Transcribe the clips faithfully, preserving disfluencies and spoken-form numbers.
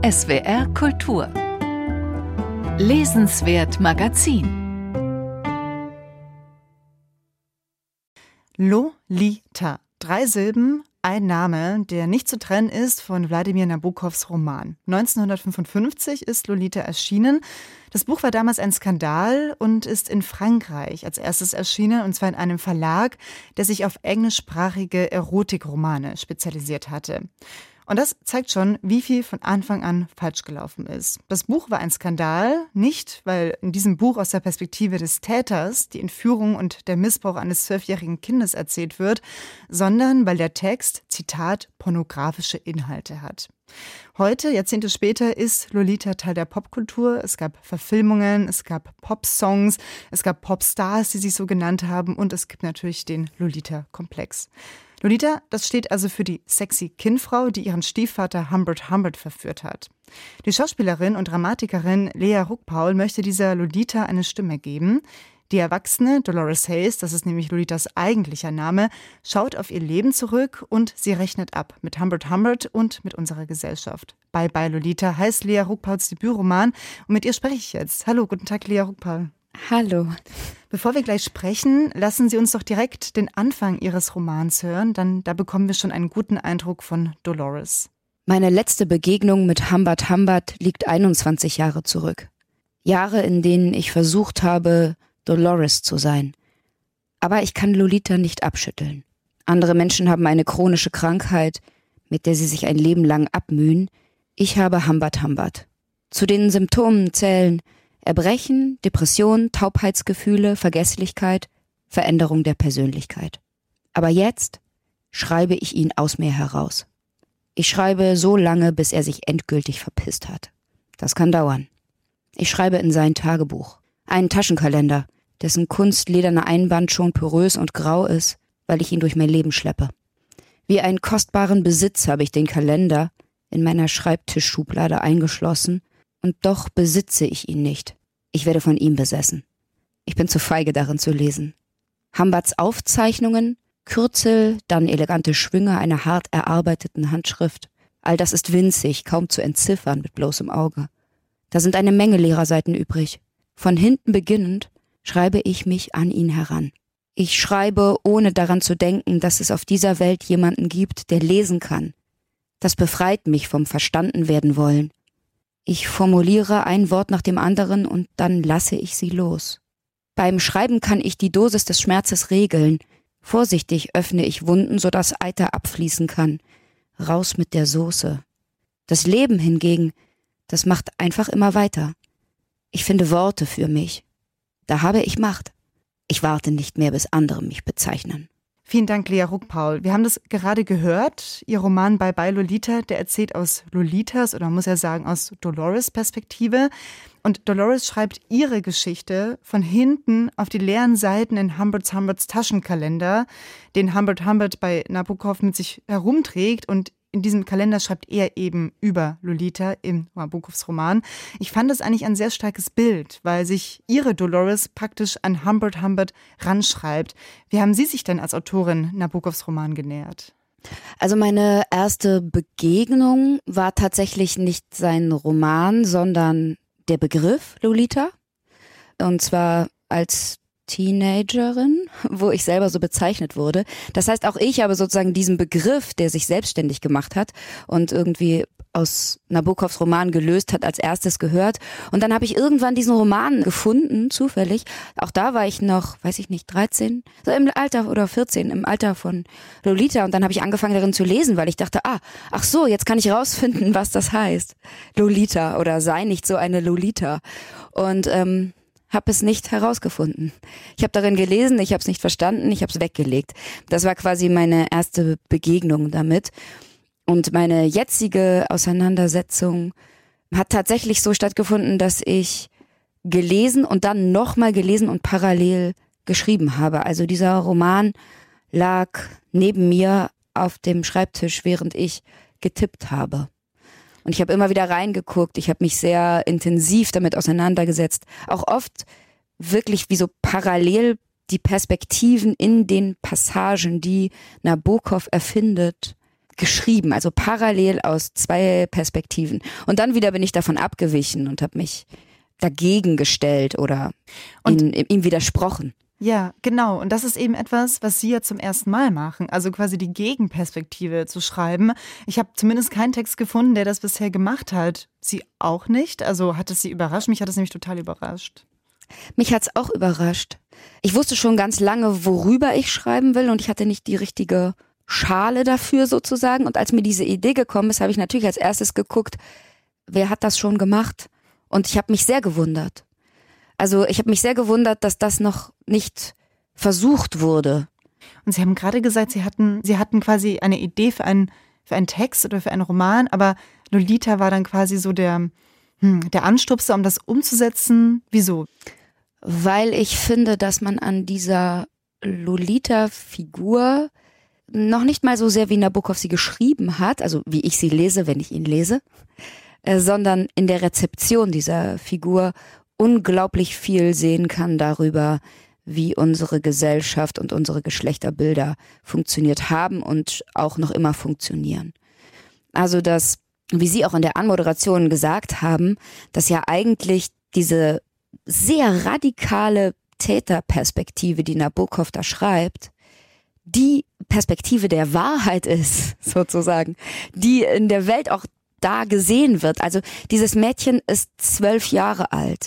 S W R Kultur. Lesenswert Magazin. Lolita. Drei Silben, ein Name, der nicht zu trennen ist von Wladimir Nabokovs Roman. neunzehnhundertfünfundfünfzig ist Lolita erschienen. Das Buch war damals ein Skandal und ist in Frankreich als erstes erschienen, und zwar in einem Verlag, der sich auf englischsprachige Erotikromane spezialisiert hatte. Und das zeigt schon, wie viel von Anfang an falsch gelaufen ist. Das Buch war ein Skandal, nicht weil in diesem Buch aus der Perspektive des Täters die Entführung und der Missbrauch eines zwölfjährigen Kindes erzählt wird, sondern weil der Text, Zitat, pornografische Inhalte hat. Heute, Jahrzehnte später, ist Lolita Teil der Popkultur. Es gab Verfilmungen, es gab Popsongs, es gab Popstars, die sich so genannt haben, und es gibt natürlich den Lolita-Komplex. Lolita, das steht also für die sexy Kindfrau, die ihren Stiefvater Humbert Humbert verführt hat. Die Schauspielerin und Dramatikerin Lea Ruckpaul möchte dieser Lolita eine Stimme geben. Die erwachsene Dolores Haze, das ist nämlich Lolitas eigentlicher Name, schaut auf ihr Leben zurück und sie rechnet ab mit Humbert Humbert und mit unserer Gesellschaft. Bye Bye Lolita heißt Lea Ruckpauls Debütroman, und mit ihr spreche ich jetzt. Hallo, guten Tag, Lea Ruckpaul. Hallo. Bevor wir gleich sprechen, lassen Sie uns doch direkt den Anfang Ihres Romans hören, dann da bekommen wir schon einen guten Eindruck von Dolores. Meine letzte Begegnung mit Humbert Humbert liegt einundzwanzig Jahre zurück. Jahre, in denen ich versucht habe, Dolores zu sein. Aber ich kann Lolita nicht abschütteln. Andere Menschen haben eine chronische Krankheit, mit der sie sich ein Leben lang abmühen. Ich habe Humbert Humbert. Zu den Symptomen zählen Erbrechen, Depression, Taubheitsgefühle, Vergesslichkeit, Veränderung der Persönlichkeit. Aber jetzt schreibe ich ihn aus mir heraus. Ich schreibe so lange, bis er sich endgültig verpisst hat. Das kann dauern. Ich schreibe in sein Tagebuch. Einen Taschenkalender, dessen kunstlederner Einband schon porös und grau ist, weil ich ihn durch mein Leben schleppe. Wie einen kostbaren Besitz habe ich den Kalender in meiner Schreibtischschublade eingeschlossen, und doch besitze ich ihn nicht. Ich werde von ihm besessen. Ich bin zu feige, darin zu lesen. Humberts Aufzeichnungen, Kürzel, dann elegante Schwünge einer hart erarbeiteten Handschrift. All das ist winzig, kaum zu entziffern mit bloßem Auge. Da sind eine Menge leerer Seiten übrig. Von hinten beginnend schreibe ich mich an ihn heran. Ich schreibe, ohne daran zu denken, dass es auf dieser Welt jemanden gibt, der lesen kann. Das befreit mich vom verstanden werden wollen. Ich formuliere ein Wort nach dem anderen und dann lasse ich sie los. Beim Schreiben kann ich die Dosis des Schmerzes regeln. Vorsichtig öffne ich Wunden, sodass Eiter abfließen kann. Raus mit der Soße. Das Leben hingegen, das macht einfach immer weiter. Ich finde Worte für mich. Da habe ich Macht. Ich warte nicht mehr, bis andere mich bezeichnen. Vielen Dank, Lea Ruckpaul. Wir haben das gerade gehört. Ihr Roman Bye Bye Lolita, der erzählt aus Lolitas, oder man muss ja sagen aus Dolores' Perspektive. Und Dolores schreibt ihre Geschichte von hinten auf die leeren Seiten in Humbert Humberts Taschenkalender, den Humbert Humbert bei Nabokov mit sich herumträgt, und in diesem Kalender schreibt er eben über Lolita im Nabokovs Roman. Ich fand das eigentlich ein sehr starkes Bild, weil sich ihre Dolores praktisch an Humbert Humbert ranschreibt. Wie haben Sie sich denn als Autorin Nabokovs Roman genähert? Also meine erste Begegnung war tatsächlich nicht sein Roman, sondern der Begriff Lolita. Und zwar als Teenagerin, wo ich selber so bezeichnet wurde. Das heißt, auch ich habe sozusagen diesen Begriff, der sich selbstständig gemacht hat und irgendwie aus Nabokovs Roman gelöst hat, als erstes gehört. Und dann habe ich irgendwann diesen Roman gefunden, zufällig. Auch da war ich noch, weiß ich nicht, dreizehn, so im Alter oder vierzehn, im Alter von Lolita. Und dann habe ich angefangen darin zu lesen, weil ich dachte, ah, ach so, jetzt kann ich rausfinden, was das heißt. Lolita oder sei nicht so eine Lolita. Und ähm, habe es nicht herausgefunden. Ich habe darin gelesen, ich habe es nicht verstanden, ich habe es weggelegt. Das war quasi meine erste Begegnung damit. Und meine jetzige Auseinandersetzung hat tatsächlich so stattgefunden, dass ich gelesen und dann nochmal gelesen und parallel geschrieben habe. Also dieser Roman lag neben mir auf dem Schreibtisch, während ich getippt habe. Und ich habe immer wieder reingeguckt, ich habe mich sehr intensiv damit auseinandergesetzt. Auch oft wirklich wie so parallel die Perspektiven in den Passagen, die Nabokov erfindet, geschrieben, also parallel aus zwei Perspektiven. Und dann wieder bin ich davon abgewichen und habe mich dagegen gestellt oder und ihn, ihm widersprochen. Ja, genau. Und das ist eben etwas, was Sie ja zum ersten Mal machen. Also quasi die Gegenperspektive zu schreiben. Ich habe zumindest keinen Text gefunden, der das bisher gemacht hat. Sie auch nicht? Also hat es Sie überrascht? Mich hat es nämlich total überrascht. Mich hat's auch überrascht. Ich wusste schon ganz lange, worüber ich schreiben will und ich hatte nicht die richtige Schale dafür sozusagen. Und als mir diese Idee gekommen ist, habe ich natürlich als erstes geguckt, wer hat das schon gemacht? Und ich habe mich sehr gewundert. Also ich habe mich sehr gewundert, dass das noch nicht versucht wurde. Und Sie haben gerade gesagt, Sie hatten, Sie hatten quasi eine Idee für einen, für einen Text oder für einen Roman, aber Lolita war dann quasi so der, hm, der Anstupser, um das umzusetzen. Wieso? Weil ich finde, dass man an dieser Lolita-Figur noch nicht mal so sehr, wie Nabokov sie geschrieben hat, also wie ich sie lese, wenn ich ihn lese, äh, sondern in der Rezeption dieser Figur unglaublich viel sehen kann darüber, wie unsere Gesellschaft und unsere Geschlechterbilder funktioniert haben und auch noch immer funktionieren. Also dass, wie Sie auch in der Anmoderation gesagt haben, dass ja eigentlich diese sehr radikale Täterperspektive, die Nabokov da schreibt, die Perspektive der Wahrheit ist, sozusagen, die in der Welt auch da gesehen wird. Also dieses Mädchen ist zwölf Jahre alt.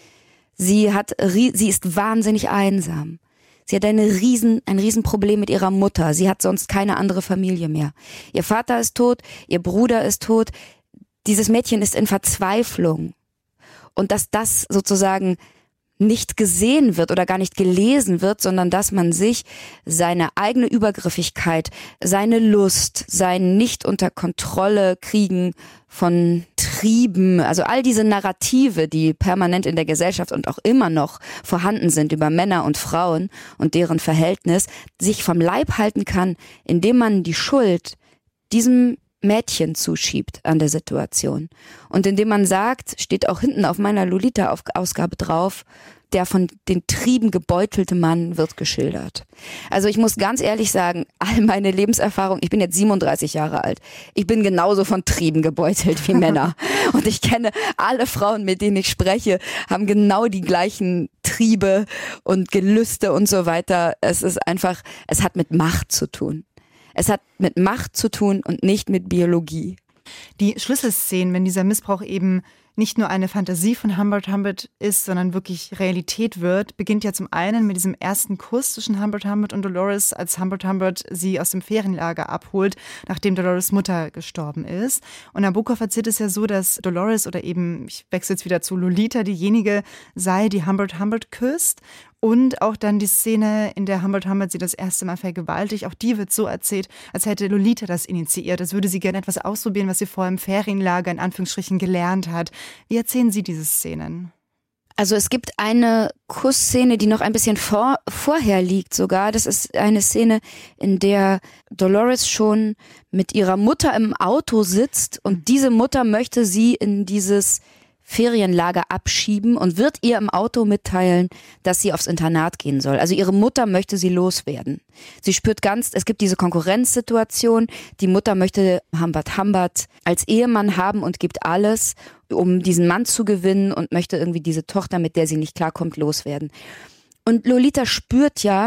Sie hat, sie ist wahnsinnig einsam. Sie hat eine riesen, ein Riesenproblem mit ihrer Mutter. Sie hat sonst keine andere Familie mehr. Ihr Vater ist tot, ihr Bruder ist tot. Dieses Mädchen ist in Verzweiflung. Und dass das sozusagen nicht gesehen wird oder gar nicht gelesen wird, sondern dass man sich seine eigene Übergriffigkeit, seine Lust, sein nicht unter Kontrolle kriegen von Trieben, also all diese Narrative, die permanent in der Gesellschaft und auch immer noch vorhanden sind über Männer und Frauen und deren Verhältnis, sich vom Leib halten kann, indem man die Schuld diesem Mädchen zuschiebt an der Situation. Und indem man sagt, steht auch hinten auf meiner Lolita-Ausgabe drauf, der von den Trieben gebeutelte Mann wird geschildert. Also ich muss ganz ehrlich sagen, all meine Lebenserfahrung, ich bin jetzt siebenunddreißig Jahre alt, ich bin genauso von Trieben gebeutelt wie Männer. Und ich kenne alle Frauen, mit denen ich spreche, haben genau die gleichen Triebe und Gelüste und so weiter. Es ist einfach, es hat mit Macht zu tun. Es hat mit Macht zu tun und nicht mit Biologie. Die Schlüsselszenen, wenn dieser Missbrauch eben nicht nur eine Fantasie von Humbert Humbert ist, sondern wirklich Realität wird, beginnt ja zum einen mit diesem ersten Kuss zwischen Humbert Humbert und Dolores, als Humbert Humbert sie aus dem Ferienlager abholt, nachdem Dolores Mutter gestorben ist. Und Nabokov erzählt es ja so, dass Dolores oder eben, ich wechsle jetzt wieder zu Lolita, diejenige sei, die Humbert Humbert küsst. Und auch dann die Szene, in der Humbert Humbert sie das erste Mal vergewaltigt, auch die wird so erzählt, als hätte Lolita das initiiert, als würde sie gerne etwas ausprobieren, was sie vorher im Ferienlager in Anführungsstrichen gelernt hat. Wie erzählen Sie diese Szenen? Also es gibt eine Kussszene, die noch ein bisschen vor, vorher liegt sogar. Das ist eine Szene, in der Dolores schon mit ihrer Mutter im Auto sitzt und diese Mutter möchte sie in dieses Ferienlager abschieben und wird ihr im Auto mitteilen, dass sie aufs Internat gehen soll. Also ihre Mutter möchte sie loswerden. Sie spürt ganz, es gibt diese Konkurrenzsituation. Die Mutter möchte Humbert Humbert als Ehemann haben und gibt alles, um diesen Mann zu gewinnen und möchte irgendwie diese Tochter, mit der sie nicht klarkommt, loswerden. Und Lolita spürt ja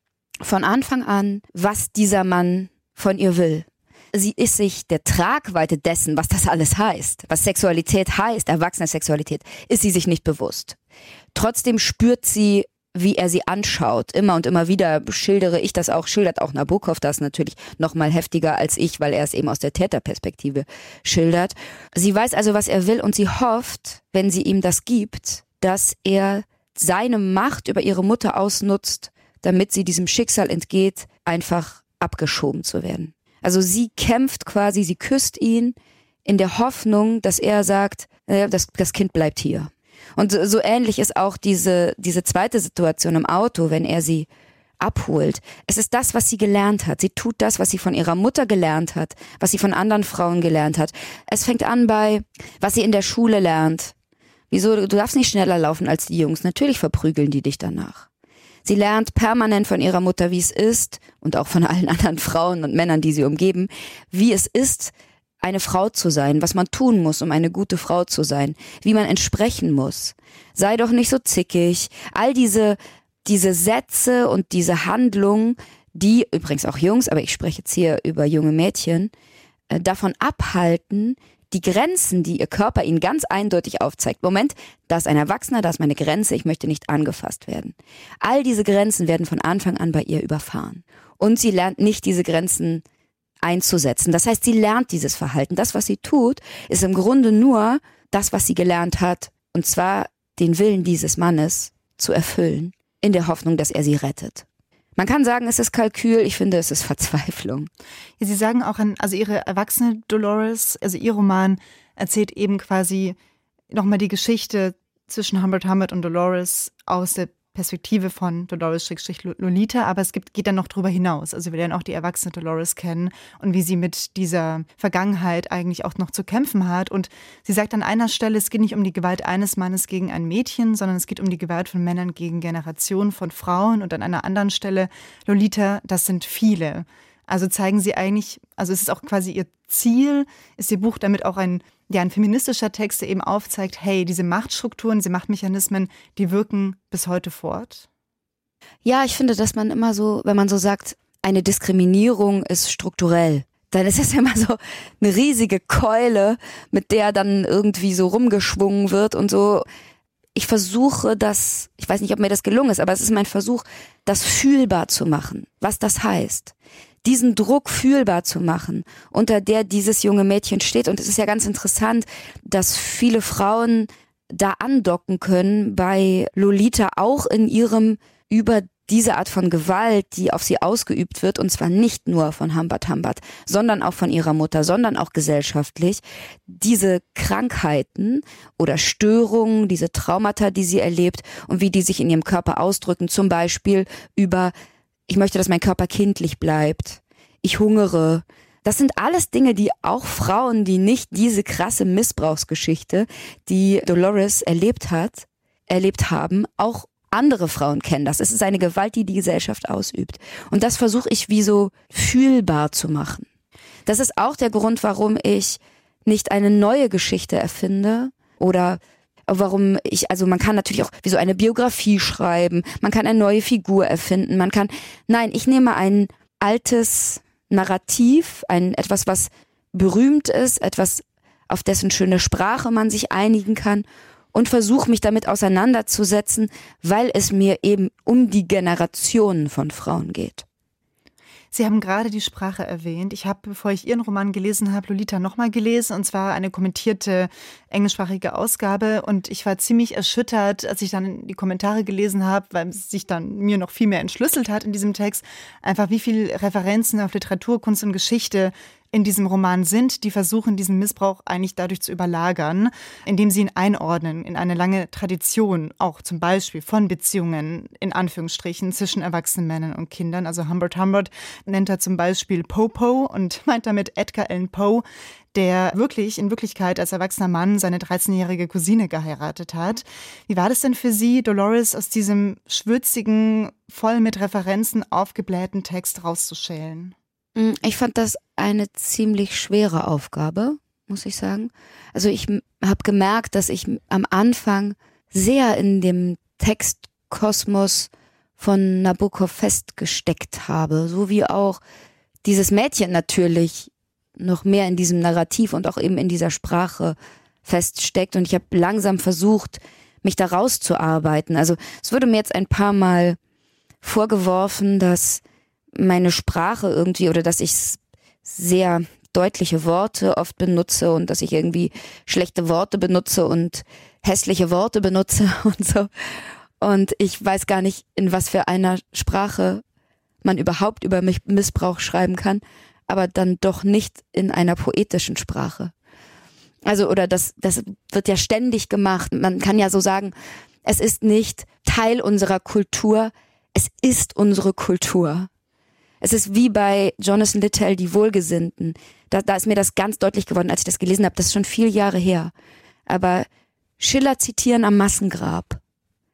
von Anfang an, was dieser Mann von ihr will. Sie ist sich der Tragweite dessen, was das alles heißt, was Sexualität heißt, erwachsene Sexualität, ist sie sich nicht bewusst. Trotzdem spürt sie, wie er sie anschaut. Immer und immer wieder schildere ich das auch, schildert auch Nabokov das natürlich noch mal heftiger als ich, weil er es eben aus der Täterperspektive schildert. Sie weiß also, was er will und sie hofft, wenn sie ihm das gibt, dass er seine Macht über ihre Mutter ausnutzt, damit sie diesem Schicksal entgeht, einfach abgeschoben zu werden. Also sie kämpft quasi, sie küsst ihn in der Hoffnung, dass er sagt, äh, das, das Kind bleibt hier. Und so, so ähnlich ist auch diese, diese zweite Situation im Auto, wenn er sie abholt. Es ist das, was sie gelernt hat. Sie tut das, was sie von ihrer Mutter gelernt hat, was sie von anderen Frauen gelernt hat. Es fängt an bei, was sie in der Schule lernt. Wieso, du darfst nicht schneller laufen als die Jungs. Natürlich verprügeln die dich danach. Sie lernt permanent von ihrer Mutter, wie es ist, und auch von allen anderen Frauen und Männern, die sie umgeben, wie es ist, eine Frau zu sein, was man tun muss, um eine gute Frau zu sein, wie man entsprechen muss. Sei doch nicht so zickig. All diese, diese Sätze und diese Handlungen, die, übrigens auch Jungs, aber ich spreche jetzt hier über junge Mädchen, äh, davon abhalten, die Grenzen, die ihr Körper ihnen ganz eindeutig aufzeigt. Moment, da ist ein Erwachsener, da ist meine Grenze, ich möchte nicht angefasst werden. All diese Grenzen werden von Anfang an bei ihr überfahren. Und sie lernt nicht, diese Grenzen einzusetzen. Das heißt, sie lernt dieses Verhalten. Das, was sie tut, ist im Grunde nur das, was sie gelernt hat. Und zwar den Willen dieses Mannes zu erfüllen, in der Hoffnung, dass er sie rettet. Man kann sagen, es ist Kalkül, ich finde, es ist Verzweiflung. Ja, Sie sagen auch, an, also Ihre erwachsene Dolores, also Ihr Roman erzählt eben quasi nochmal die Geschichte zwischen Humbert Humbert und Dolores aus der Perspektive von Dolores-Lolita, aber es gibt, geht dann noch drüber hinaus. Also wir lernen auch die erwachsene Dolores kennen und wie sie mit dieser Vergangenheit eigentlich auch noch zu kämpfen hat. Und sie sagt an einer Stelle, es geht nicht um die Gewalt eines Mannes gegen ein Mädchen, sondern es geht um die Gewalt von Männern gegen Generationen von Frauen. Und an einer anderen Stelle, Lolita, das sind viele. Also zeigen sie eigentlich, also es ist auch quasi ihr Ziel, ist ihr Buch damit auch ein, ja, ein feministischer Text, der eben aufzeigt, hey, diese Machtstrukturen, diese Machtmechanismen, die wirken bis heute fort? Ja, ich finde, dass man immer so, wenn man so sagt, eine Diskriminierung ist strukturell, dann ist es immer so eine riesige Keule, mit der dann irgendwie so rumgeschwungen wird und so. Ich versuche das, ich weiß nicht, ob mir das gelungen ist, aber es ist mein Versuch, das fühlbar zu machen, was das heißt. Diesen Druck fühlbar zu machen, unter der dieses junge Mädchen steht. Und es ist ja ganz interessant, dass viele Frauen da andocken können bei Lolita, auch in ihrem über diese Art von Gewalt, die auf sie ausgeübt wird, und zwar nicht nur von Humbert Humbert, sondern auch von ihrer Mutter, sondern auch gesellschaftlich, diese Krankheiten oder Störungen, diese Traumata, die sie erlebt und wie die sich in ihrem Körper ausdrücken, zum Beispiel über ich möchte, dass mein Körper kindlich bleibt. Ich hungere. Das sind alles Dinge, die auch Frauen, die nicht diese krasse Missbrauchsgeschichte, die Dolores erlebt hat, erlebt haben, auch andere Frauen kennen das. Es ist eine Gewalt, die die Gesellschaft ausübt. Und das versuche ich wie so fühlbar zu machen. Das ist auch der Grund, warum ich nicht eine neue Geschichte erfinde oder warum ich, also man kann natürlich auch wie so eine Biografie schreiben, man kann eine neue Figur erfinden, man kann, nein, ich nehme ein altes Narrativ, ein etwas, was berühmt ist, etwas, auf dessen schöne Sprache man sich einigen kann und versuche mich damit auseinanderzusetzen, weil es mir eben um die Generationen von Frauen geht. Sie haben gerade die Sprache erwähnt. Ich habe, bevor ich Ihren Roman gelesen habe, Lolita nochmal gelesen, und zwar eine kommentierte englischsprachige Ausgabe. Und ich war ziemlich erschüttert, als ich dann die Kommentare gelesen habe, weil es sich dann mir noch viel mehr entschlüsselt hat in diesem Text. Einfach wie viel Referenzen auf Literatur, Kunst und Geschichte in diesem Roman sind, die versuchen, diesen Missbrauch eigentlich dadurch zu überlagern, indem sie ihn einordnen in eine lange Tradition, auch zum Beispiel von Beziehungen, in Anführungsstrichen, zwischen erwachsenen Männern und Kindern. Also Humbert Humbert nennt er zum Beispiel Popo und meint damit Edgar Allan Poe, der wirklich in Wirklichkeit als erwachsener Mann seine dreizehnjährige Cousine geheiratet hat. Wie war das denn für Sie, Dolores, aus diesem schwürzigen, voll mit Referenzen aufgeblähten Text rauszuschälen? Ich fand das eine ziemlich schwere Aufgabe, muss ich sagen. Also ich habe gemerkt, dass ich am Anfang sehr in dem Textkosmos von Nabokov festgesteckt habe, so wie auch dieses Mädchen natürlich noch mehr in diesem Narrativ und auch eben in dieser Sprache feststeckt. Und ich habe langsam versucht, mich da rauszuarbeiten. Also es wurde mir jetzt ein paar Mal vorgeworfen, dass meine Sprache irgendwie oder dass ich sehr deutliche Worte oft benutze und dass ich irgendwie schlechte Worte benutze und hässliche Worte benutze und so. Und ich weiß gar nicht, in was für einer Sprache man überhaupt über Missbrauch schreiben kann, aber dann doch nicht in einer poetischen Sprache. Also, oder das, das wird ja ständig gemacht. Man kann ja so sagen, es ist nicht Teil unserer Kultur, es ist unsere Kultur. Es ist wie bei Jonathan Littell, die Wohlgesinnten. Da, da ist mir das ganz deutlich geworden, als ich das gelesen habe. Das ist schon viele Jahre her. Aber Schiller zitieren am Massengrab.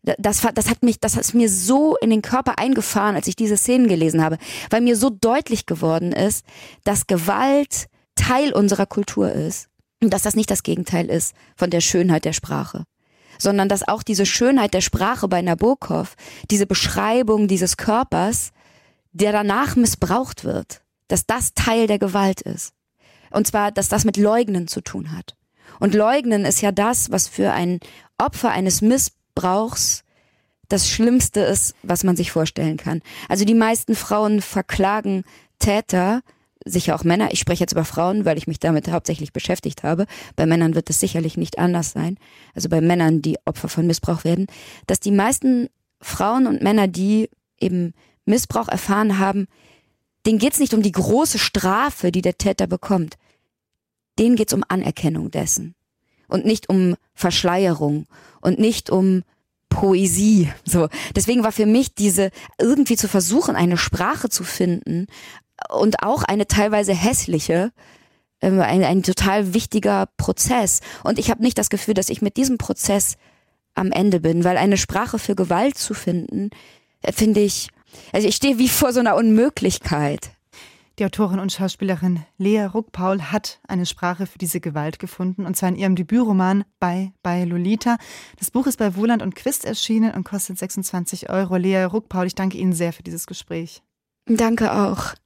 Das, das hat mich, das ist mir so in den Körper eingefahren, als ich diese Szenen gelesen habe, weil mir so deutlich geworden ist, dass Gewalt Teil unserer Kultur ist und dass das nicht das Gegenteil ist von der Schönheit der Sprache, sondern dass auch diese Schönheit der Sprache bei Nabokov, diese Beschreibung dieses Körpers, der danach missbraucht wird, dass das Teil der Gewalt ist. Und zwar, dass das mit Leugnen zu tun hat. Und Leugnen ist ja das, was für ein Opfer eines Missbrauchs das Schlimmste ist, was man sich vorstellen kann. Also die meisten Frauen verklagen Täter, sicher auch Männer. Ich spreche jetzt über Frauen, weil ich mich damit hauptsächlich beschäftigt habe. Bei Männern wird es sicherlich nicht anders sein. Also bei Männern, die Opfer von Missbrauch werden, dass die meisten Frauen und Männer, die eben Missbrauch erfahren haben, denen geht es nicht um die große Strafe, die der Täter bekommt. Denen geht es um Anerkennung dessen. Und nicht um Verschleierung. Und nicht um Poesie. So. Deswegen war für mich diese, irgendwie zu versuchen, eine Sprache zu finden und auch eine teilweise hässliche, äh, ein, ein total wichtiger Prozess. Und ich habe nicht das Gefühl, dass ich mit diesem Prozess am Ende bin, weil eine Sprache für Gewalt zu finden, äh, finde ich, also ich stehe wie vor so einer Unmöglichkeit. Die Autorin und Schauspielerin Lea Ruckpaul hat eine Sprache für diese Gewalt gefunden, und zwar in ihrem Debütroman Bye Bye Lolita. Das Buch ist bei Wohland und Quist erschienen und kostet sechsundzwanzig Euro. Lea Ruckpaul, ich danke Ihnen sehr für dieses Gespräch. Danke auch.